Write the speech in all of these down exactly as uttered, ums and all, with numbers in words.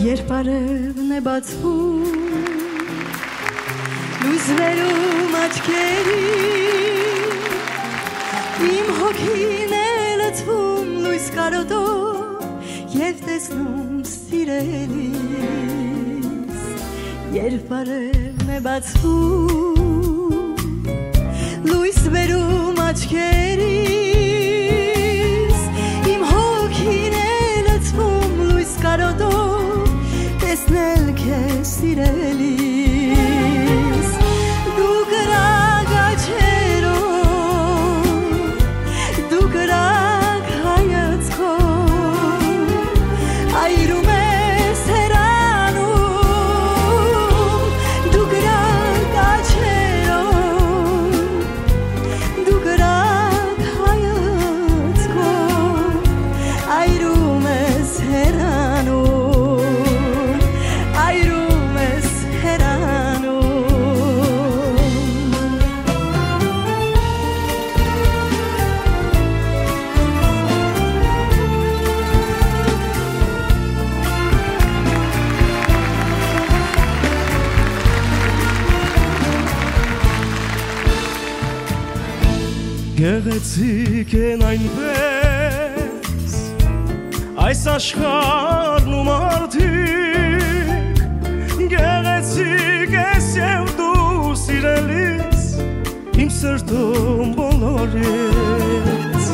երբ արևն է բացվում լույս վերում աչքերի իմ հոգին է լցվում լույս կարոտով և տեսնում սիրելիս երբ արևն է բացվում լույս վերում աչքերիս իմ հոգին է լցվում լույս կարոտով տեսնել քեզ սիրելիս դու կրակ աչքերով դու կրակ հայացքով այրում ես հեռանում դու կրակ աչքերով դու կրակ հայացքով այրում ես հեռանում այրում ես Գեղեցիկ են այնպես այս աշխարհն ու մարդիկ Գեղեցիկ ես և դու սիրելիս իմ սրտում բոլորից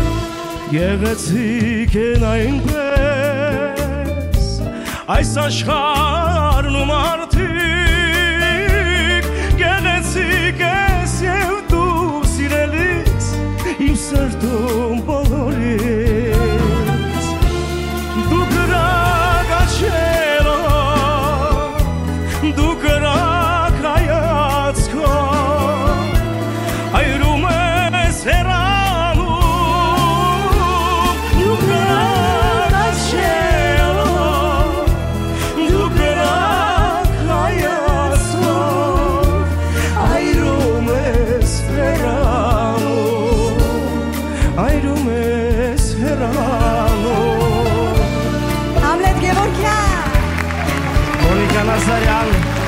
Գեղեցիկ են այնպես այս աշխարհն ու մարդիկ Գեղեցիկ ես և դու սիրելիս իմ սրտում բոլորից դու կրակ աչքերով դու կրակ հայացքով այրում ես հեռանում դու կրակ աչքերով դու կրակ հայացքով այրում ես հեռանում այրում ես հեռանում Համլետ Գևորգյան Մոնիկա Նազարյան